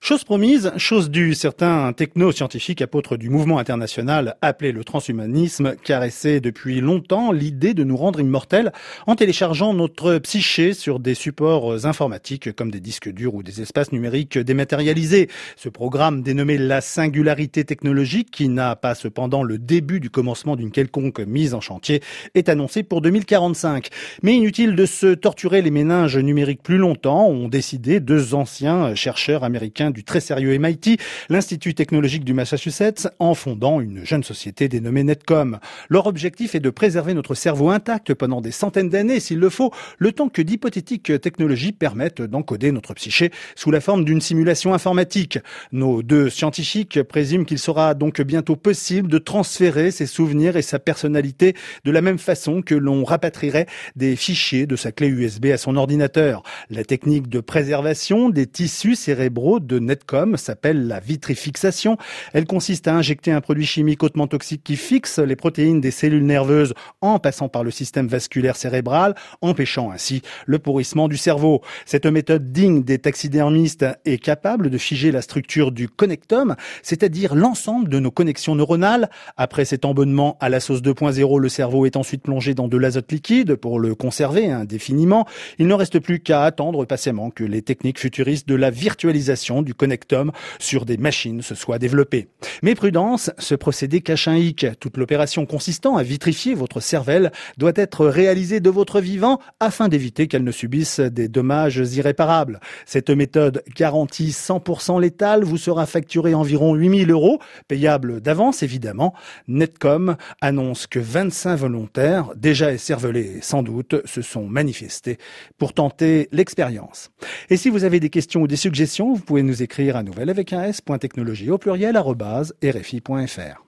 Chose promise, chose due. Certains techno-scientifiques apôtres du mouvement international appelé le transhumanisme caressaient depuis longtemps l'idée de nous rendre immortels en téléchargeant notre psyché sur des supports informatiques comme des disques durs ou des espaces numériques dématérialisés. Ce programme dénommé la singularité technologique, qui n'a pas cependant le début du commencement d'une quelconque mise en chantier, est annoncé pour 2045. Mais inutile de se torturer les méninges numériques plus longtemps, ont décidé deux anciens chercheurs américains du très sérieux MIT, l'Institut technologique du Massachusetts, en fondant une jeune société dénommée Netcom. Leur objectif est de préserver notre cerveau intact pendant des centaines d'années, s'il le faut, le temps que d'hypothétiques technologies permettent d'encoder notre psyché sous la forme d'une simulation informatique. Nos deux scientifiques présument qu'il sera donc bientôt possible de transférer ses souvenirs et sa personnalité de la même façon que l'on rapatrierait des fichiers de sa clé USB à son ordinateur. La technique de préservation des tissus cérébraux de Netcom s'appelle la vitrifixation. Elle consiste à injecter un produit chimique hautement toxique qui fixe les protéines des cellules nerveuses en passant par le système vasculaire cérébral, empêchant ainsi le pourrissement du cerveau. Cette méthode digne des taxidermistes est capable de figer la structure du connectome, c'est-à-dire l'ensemble de nos connexions neuronales. Après cet embonnement à la sauce 2.0, le cerveau est ensuite plongé dans de l'azote liquide pour le conserver indéfiniment. Il ne reste plus qu'à attendre patiemment que les techniques futuristes de la virtualisation du connectome sur des machines se soient développées. Mais prudence, ce procédé cache un hic. Toute l'opération consistant à vitrifier votre cervelle doit être réalisée de votre vivant afin d'éviter qu'elle ne subisse des dommages irréparables. Cette méthode garantie 100% létale vous sera facturée environ 8 000 €, payable d'avance évidemment. Netcom annonce que 25 volontaires, déjà écervelés sans doute, se sont manifestés pour tenter l'expérience. Et si vous avez des questions ou des suggestions, vous pouvez nous écrire à nouvelle avec un s.technologie au pluriel @rfi.fr.